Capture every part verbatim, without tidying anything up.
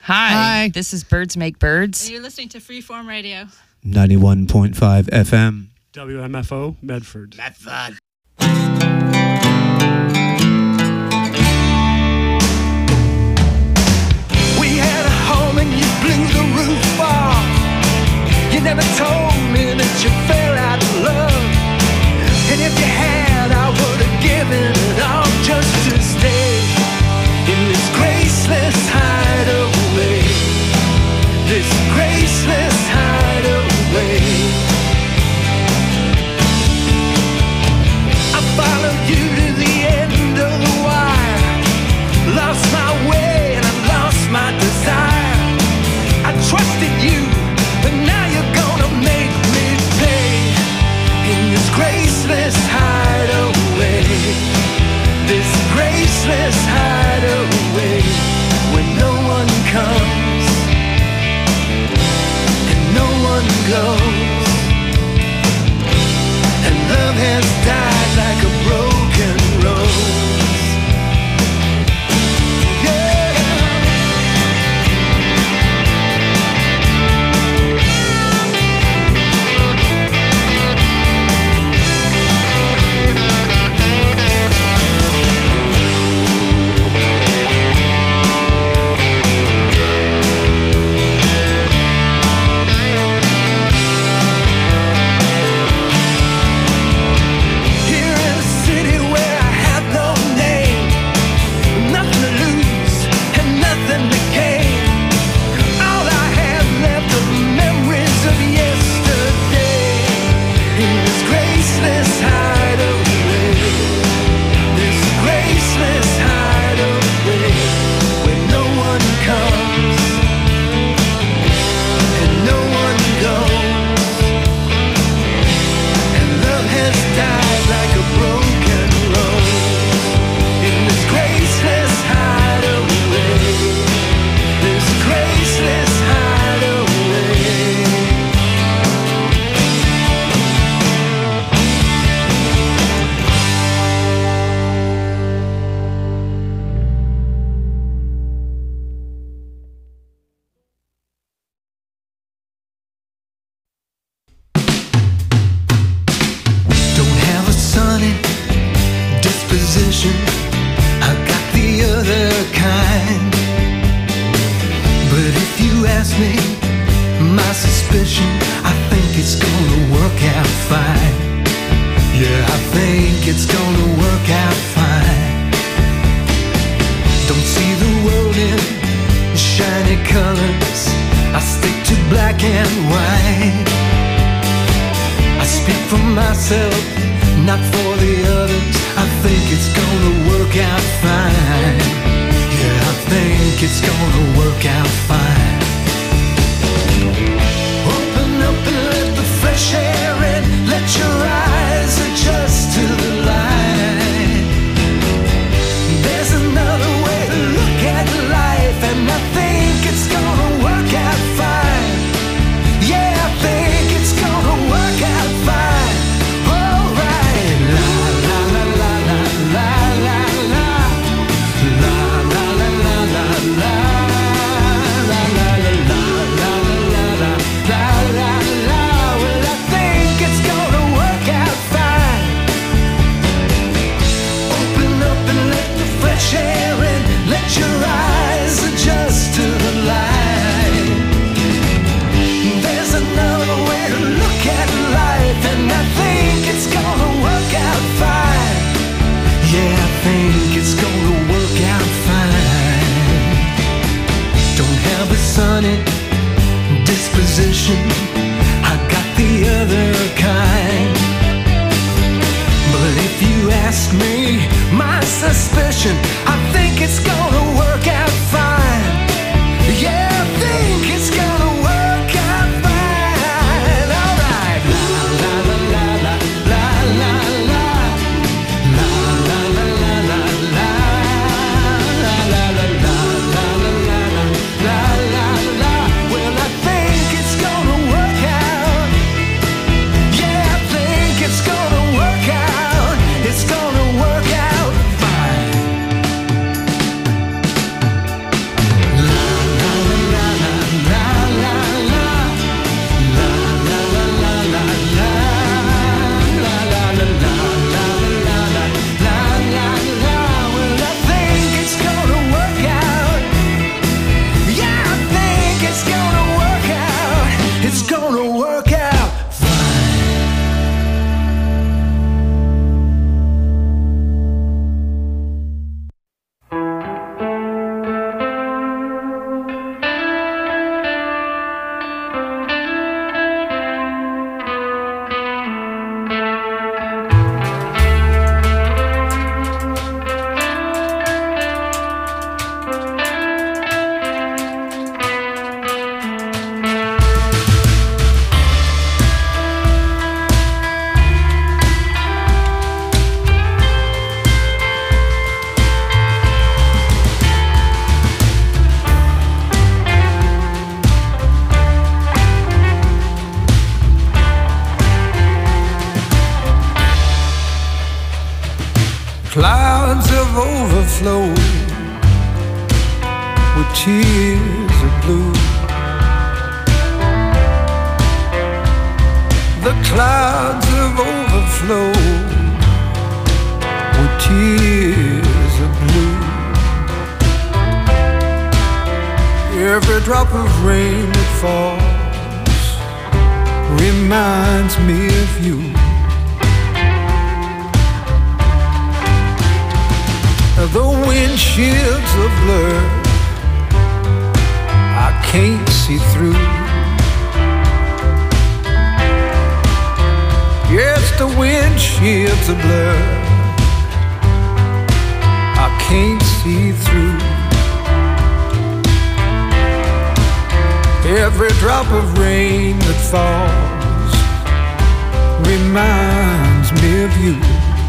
Hi. Hi. This is Birds Make Birds. And you're listening to Freeform Radio. ninety-one point five F M. W M F O, Medford. Medford. We had a home and you blew the roof off. You never told me that you fell out of love. And if you had, I would have given it all just to stay in this graceless hideaway. This graceless hideaway. I followed you to the end of the wire. Lost my way and I lost my desire. I trusted you, but now you're gonna make me pay in this graceless hideaway. This graceless hideaway when no one comes and no one goes, and love has died like a broken rose. overflow with tears of blue. The clouds have overflowed with tears of blue. Every drop of rain that falls reminds me of you. The windshields are blurred, I can't see through. Yes, the windshields are blurred, I can't see through. Every drop of rain that falls reminds me of you.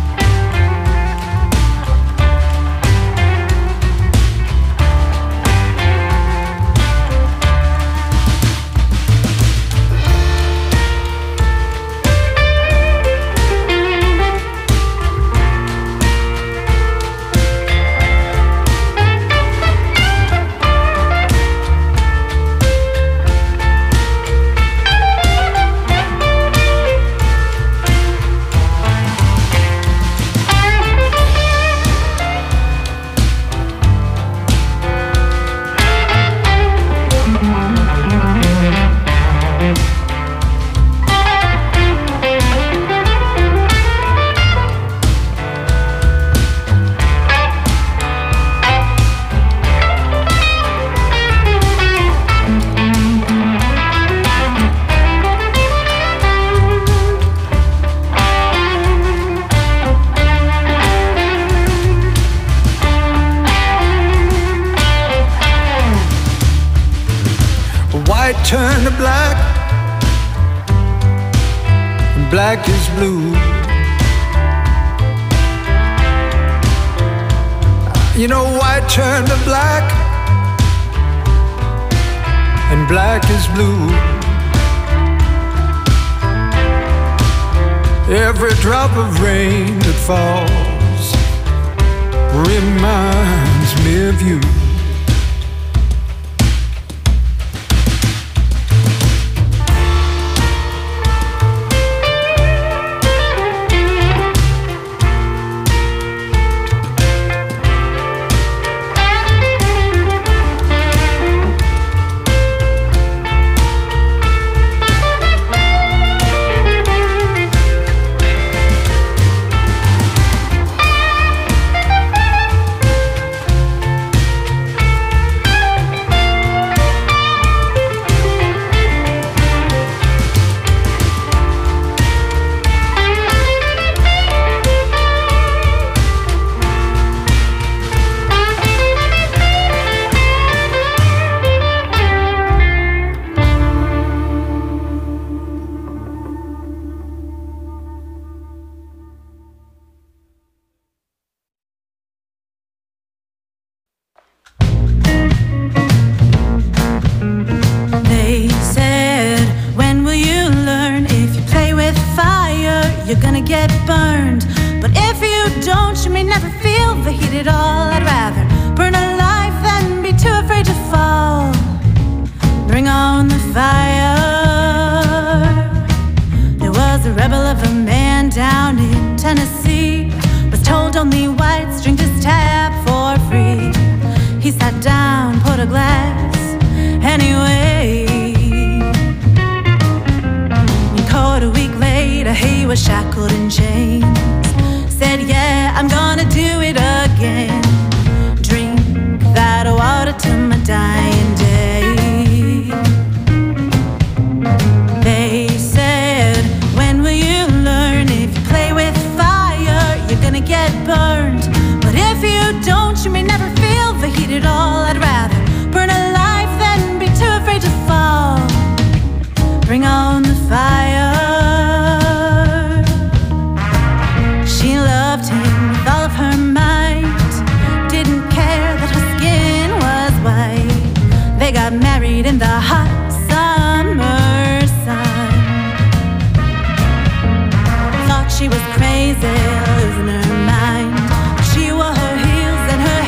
Turn to black, and black is blue. You know, white turn to black, and black is blue. Every drop of rain that falls reminds me of you. You're gonna get burned, but if you don't, you may never feel the heat at all. I'd rather burn alive than be too afraid to fall. Bring on the fire. There was a rebel of a man down in Tennessee, was told only whites drink this tap for free. He sat down, put a glass anyway. A week later he was shackled in chains. Said, yeah, I'm gonna do it again. Drink that water to my dying day. They said, when will you learn? If you play with fire, you're gonna get burned. But if you don't, you may never feel the heat at all. I'd rather burn alive than be too afraid to fall. Bring on the fire. They got married in the hot summer sun. Thought she was crazy, losing her mind. She wore her heels and her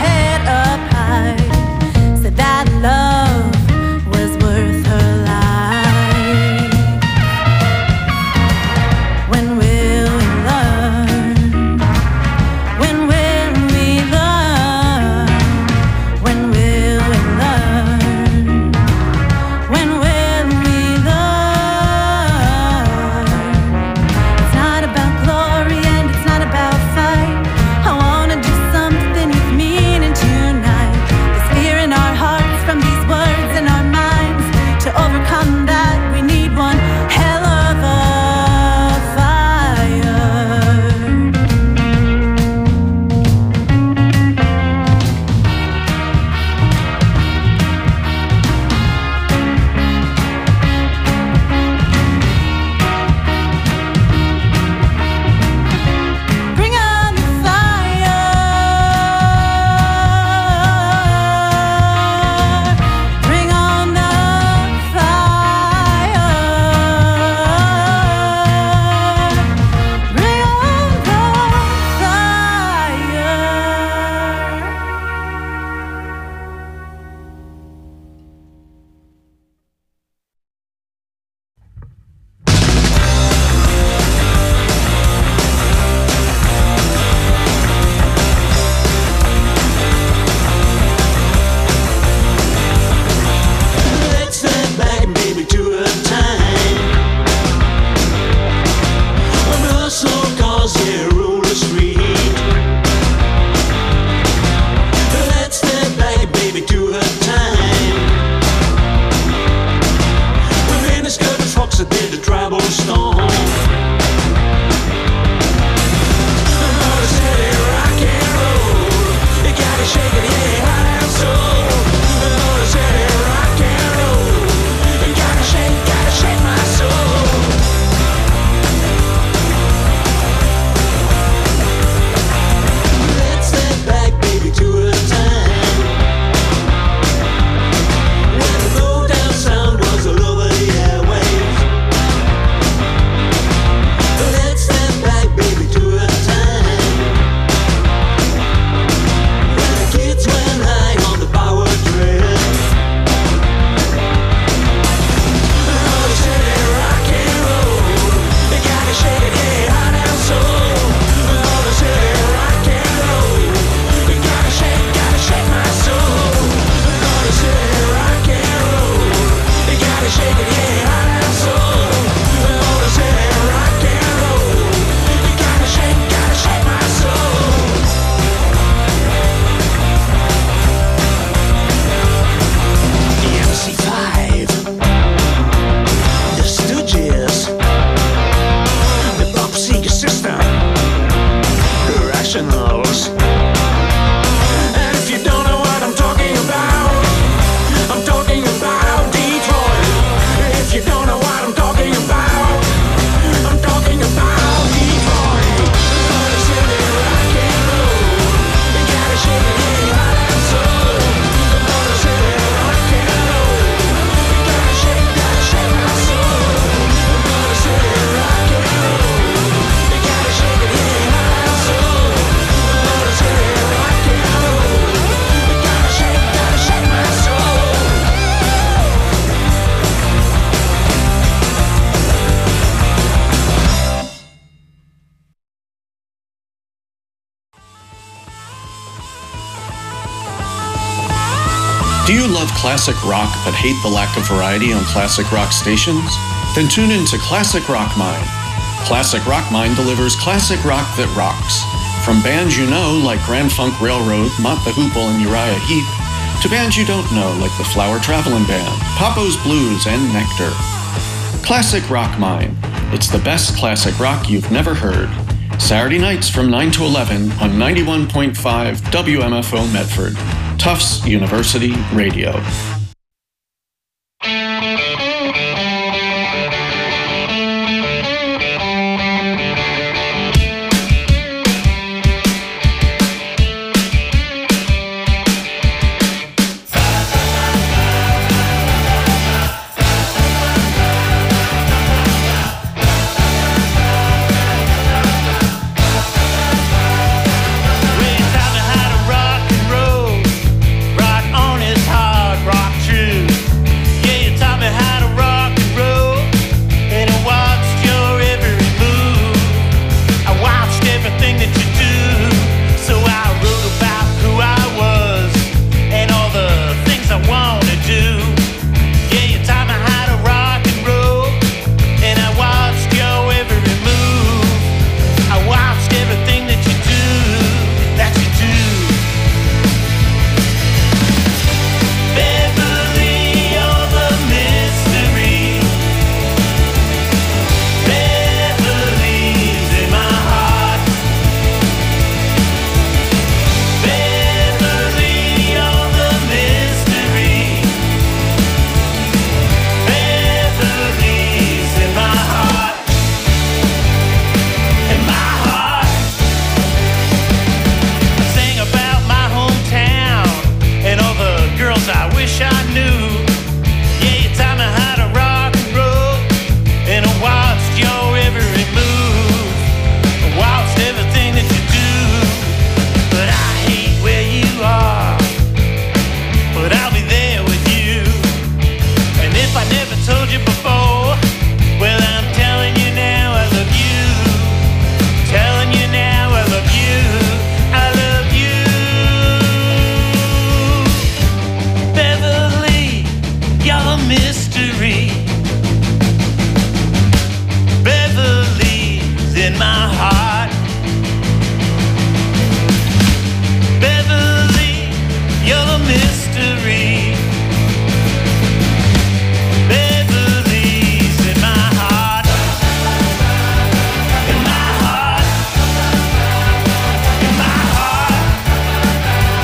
love classic rock but hate the lack of variety on classic rock stations? Then tune in to Classic Rock Mine. Classic Rock Mine delivers classic rock that rocks. From bands you know like Grand Funk Railroad, Mott the Hoople, and Uriah Heep, to bands you don't know like the Flower Traveling Band, Papo's Blues, and Nectar. Classic Rock Mine. It's the best classic rock you've never heard. Saturday nights from nine to eleven on ninety-one point five W M F O Medford, Tufts University Radio.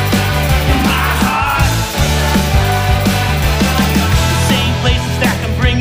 Bring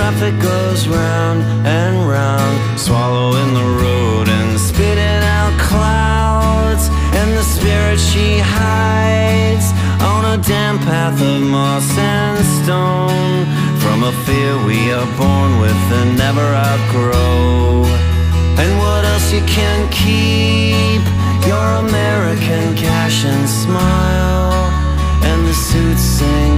traffic goes round and round, swallowing the road and spitting out clouds. And the spirit she hides on a damp path of moss and stone, from a fear we are born with and never outgrow. And what else you can keep? Your American cash and smile. And the suits sing,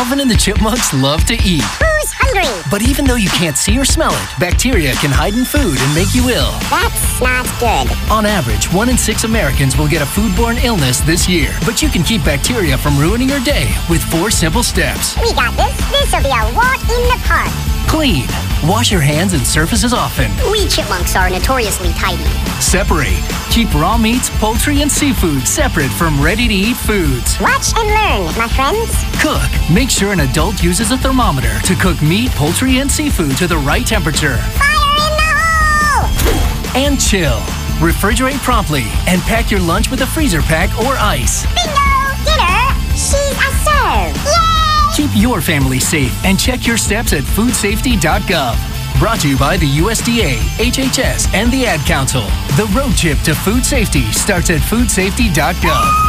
Alvin and the Chipmunks love to eat. Who's hungry? But even though you can't see or smell it, bacteria can hide in food and make you ill. That's not good. On average, one in six Americans will get a foodborne illness this year. But you can keep bacteria from ruining your day with four simple steps. We got this. This'll be a walk in the park. Clean. Wash your hands and surfaces often. We chipmunks are notoriously tidy. Separate. Keep raw meats, poultry, and seafood separate from ready-to-eat foods. Watch and learn, my friends. Cook. Make sure an adult uses a thermometer to cook meat, poultry, and seafood to the right temperature. Fire in the hole! And chill. Refrigerate promptly and pack your lunch with a freezer pack or ice. Bingo! Dinner! She's a serve! Yay! Keep your family safe and check your steps at food safety dot gov. Brought to you by the U S D A, H H S, and the Ad Council. The road trip to food safety starts at food safety dot gov.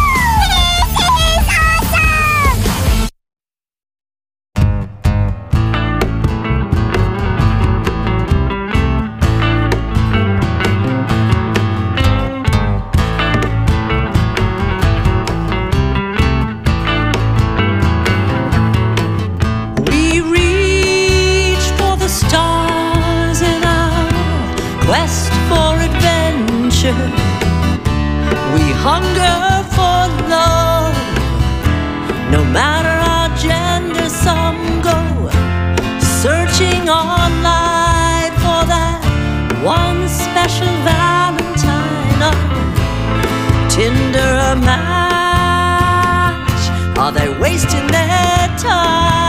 We hunger for love. No matter our gender, some go searching online for that one special Valentine. Oh, Tinder a match. Are they wasting their time?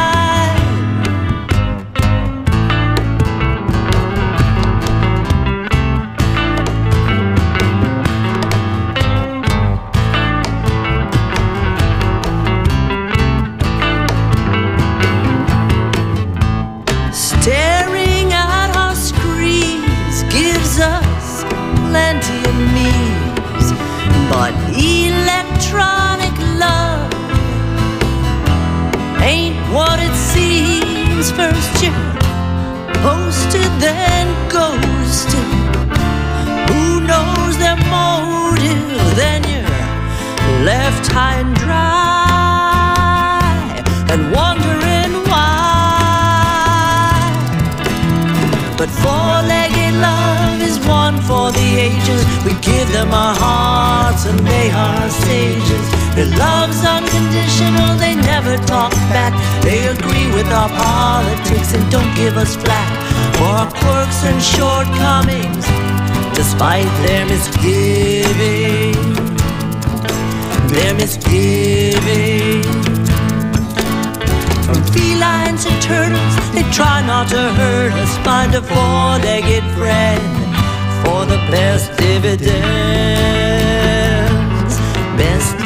Staring at our screens gives us plenty of needs, but electronic love ain't what it seems. First you're posted, then ghosted. Who knows their motive? Then you're left high and dry and wondering why. But four-legged love is one for the ages. We give them our hearts and they are sages. Their love's unconditional, they never talk back. They agree with our politics and don't give us flack for our quirks and shortcomings, despite their misgiving. Their misgiving. From felines to turtles, they try not to hurt us. Find a four-legged friend for the best dividends. Best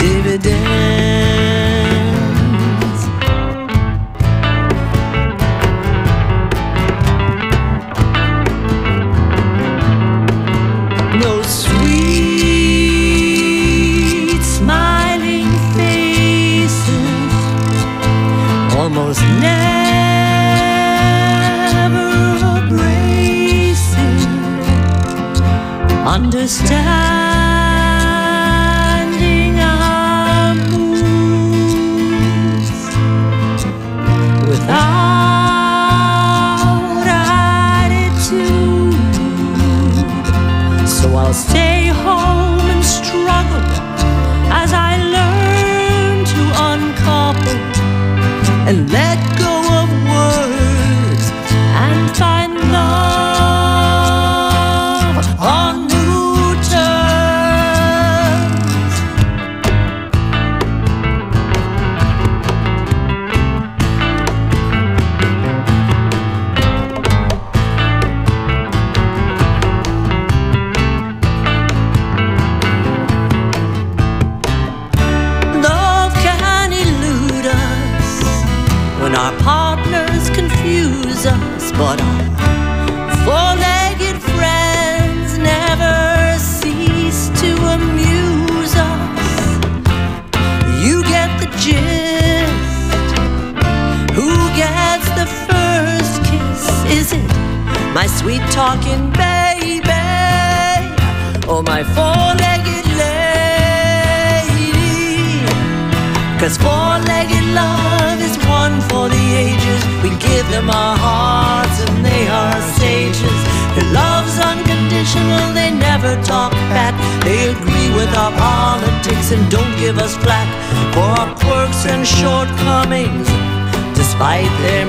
dividends. No sweet smiling faces, almost never abrasive, understanding our moods without attitude. So I'll stay home and struggle as I learn to uncouple and let go of words and find love on new terms. Love can elude us when our partners confuse us, but our four-legged friends never cease to amuse us. You get the gist. Who gets the first kiss? Is it my sweet talking baby or my four-legged lady? 'cause four-legged love is one for the ages. We give them our hearts and they are sages. Their love's unconditional, they never talk back. They agree with our politics and don't give us flack for our quirks and shortcomings, despite their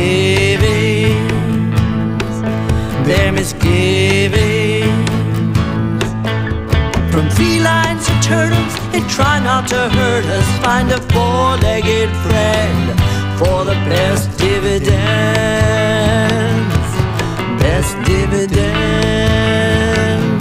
misgivings, their misgivings. From felines to turtles, they try not to hurt us. Find a four-legged friend for the best dividends, best dividends.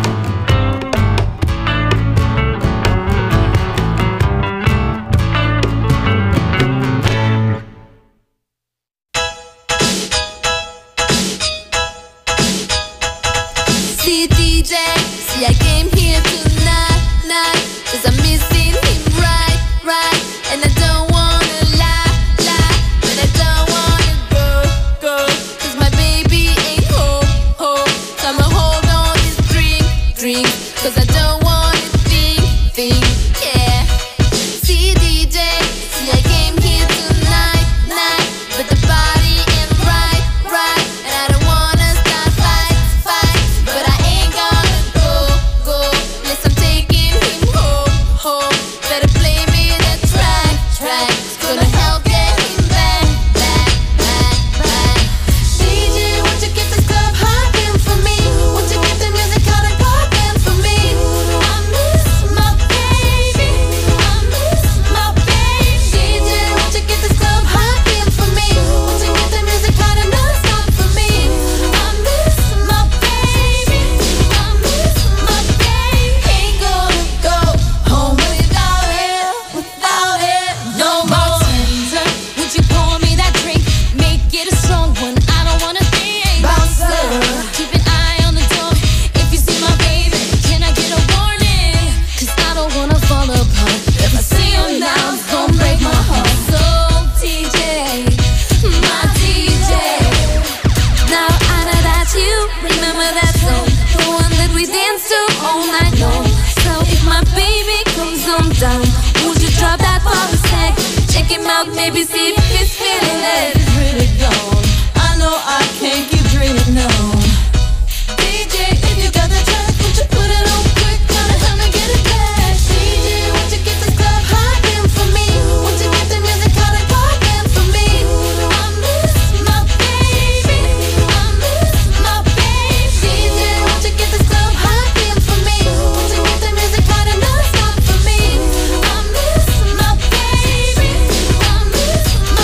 See D J, see I came here tonight, night, 'cause I'm missing him right, right. And I don't wanna lie, lie, but I don't wanna go, go, 'cause my baby ain't home, home. So I'ma hold on this drink, drink, 'cause I don't wanna think, think, yeah. See D J, see I came here tonight, night, but the body ain't right, right. And I don't wanna start fight, fight, but I ain't gonna go, go, unless I'm taking him home, home. Better play me that track, track. It's gonna help get him back, back, back, back. D J, won't you get this club hopping for me? Won't you get the music on and popping for me? I miss my baby, I miss my baby. D J, won't you get this club hopping for me? Won't you get the music on and non-stop for me? I miss my baby, I miss my baby. Ain't gonna go home without it, without it no more. Bartender, would you pour me that drink? Make it a strong one, I don't wanna think. Bouncer, keep an eye on the door. If you see my baby, can I get a warning? 'Cause I don't wanna fall apart. If I see him now, it's gonna break my heart. So D J, my D J, now I know that you remember that song, the one that we danced to all night long. So if my baby comes on down, would you drop that for a sec? Check him out, maybe see if he's feeling it. It's really gone. I know I can't keep dreaming on. D J, if you got the track, would you put it on quick? Gonna help me get it back. D J, won't you get this club hopping for me? Won't you get the music on and popping for me? I miss my baby, I miss my baby. D J, won't you get this club hopping for me? Won't you get the music on and non-stop for me? I miss my baby, I miss my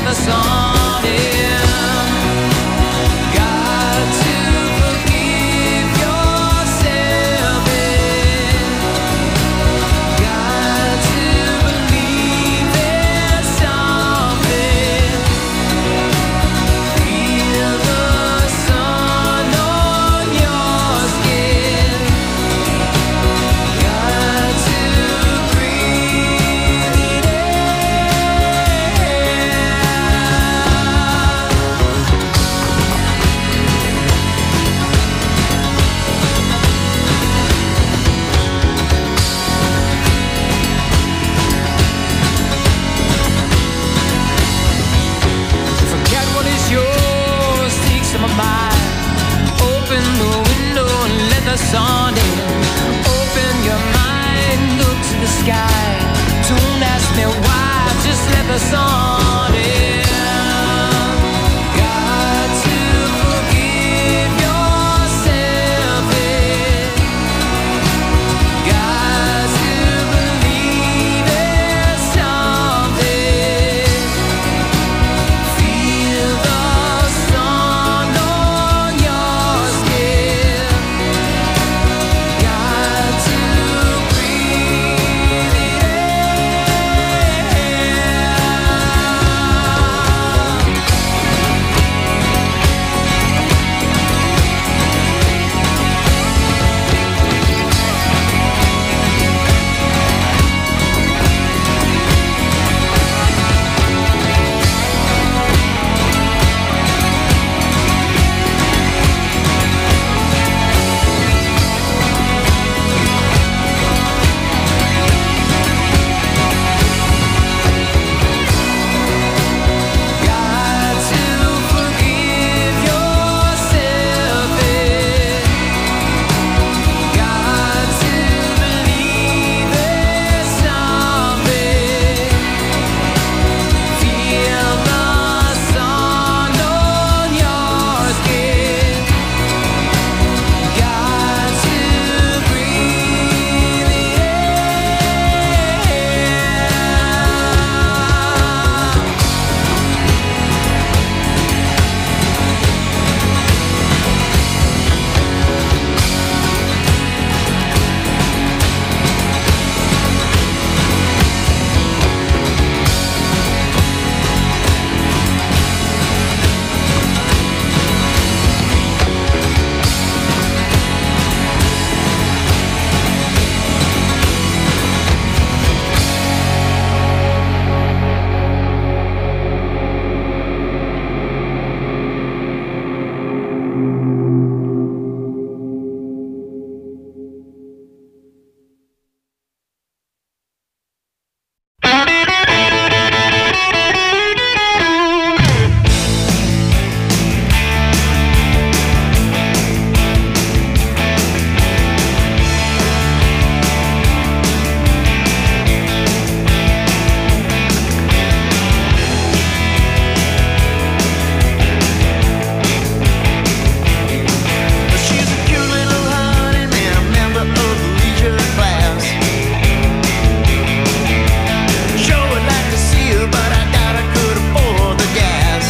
the sun in. Got to forgive yourself in. Got to believe there's something. Feel the sun on your skin. Got to breathe it in. Forget what is yours, seek some of mine. Open the window and let the sun in. Open your mind, look to the sky. Don't ask me why, just let the sun in. Got to forgive yourself in. Got to believe there's something. Feel the sun on your skin. Got to breathe it in. Got to forgive yourself in. Got to believe there's something. Feel the sun on your skin. Got to breathe it in. She's a cute little honey man, a member of the leisure class. Sure would like to see her, but I doubt I could afford the gas.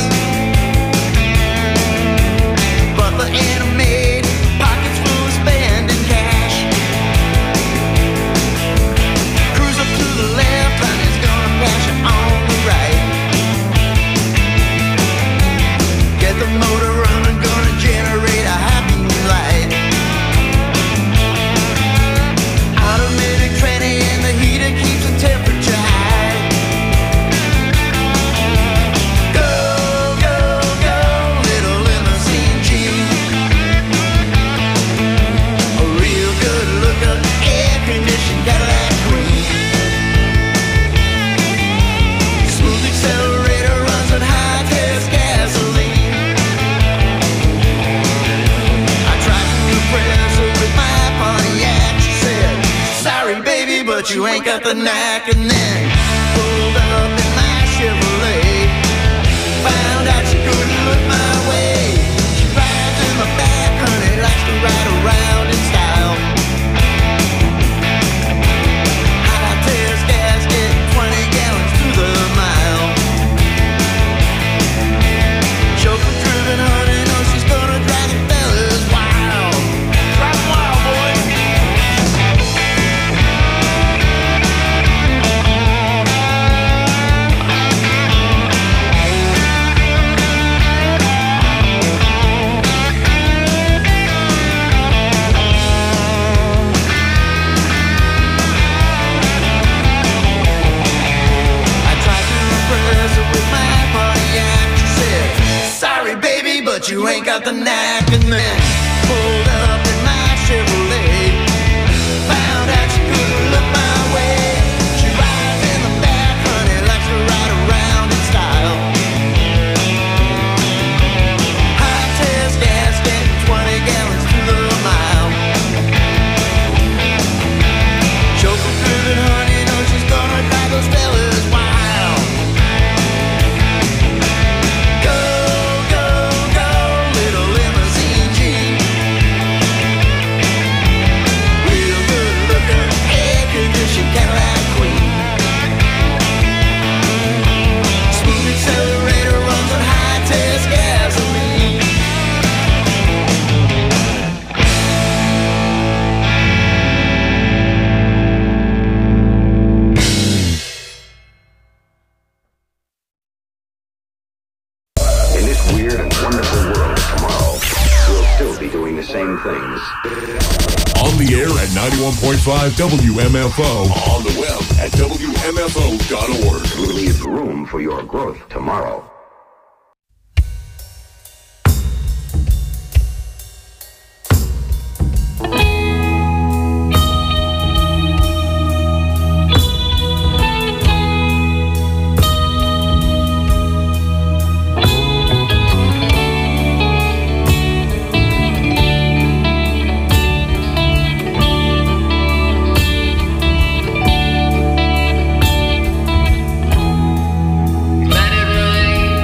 But the animated pockets full of spending cash. Cruise up to the left and it's gonna pass you on the right. Get the motor running, gonna generate a happy light. Automatic tranny and the heater keeps the temperature high. Go, go, go, little limousine Jeep. A real good looker, air-conditioned Cadillac Queen. Smooth accelerator runs on high-test gasoline. I tried to impress her with my Pontiac. She said, sorry baby, but you ain't got the knack. And then pulled up in my Chevrolet. Found out she couldn't look my way. She rides in the back, honey, likes to ride around in style. High-test gas, get twenty gallons to the mile. but you ain't got the knack. And then pulled up in my Chevrolet, found out you couldn't look my way. She rides in the back, honey, likes to ride around in style. High test gas, getting twenty gallons to the mile. Chauffeur driven, honey, knows she's gonna drive those fellas wild. Go, go, go, little limousine Jeep. Real good looking, air condition Cadillac queen. Smooth accelerator runs on high test gasoline. In this weird and wonderful world of tomorrow, we'll still be doing the same things. On the air at ninety-one point five W M F O. On the web at W M F O dot org. We'll leave room for your growth tomorrow. Let it rain.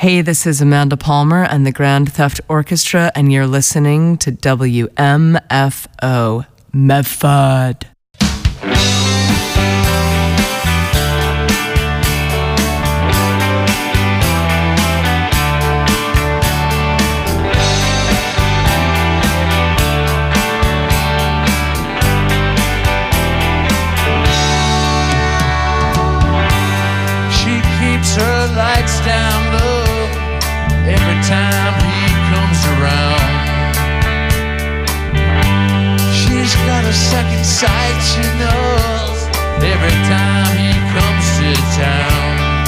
Hey, this is Amanda Palmer and the Grand Theft Orchestra, and you're listening to W M F O Medford. She keeps her lights down low every time he comes around. She's got a second sight, she knows, every time he comes to town.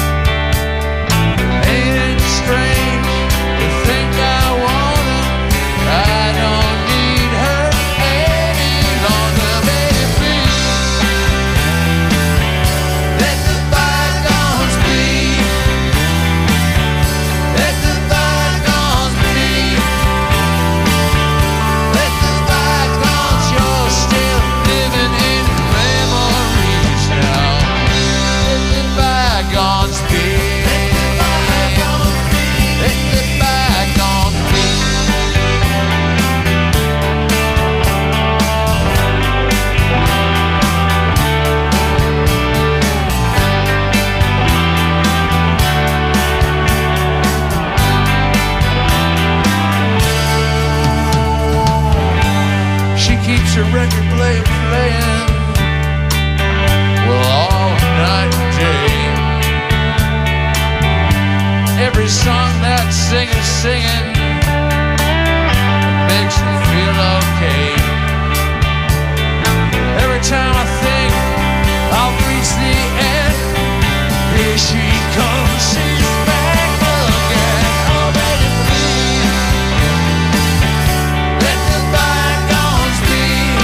Ain't it strange to think I want her? I don't need her any longer, baby. Let the bygones be. Let the bygones be. Let the bygones, you're still living in memories now. Let the bygones be. Let the bygones be. She keeps her record player playing, well, all night and day. Every song that singer's singing makes me feel okay.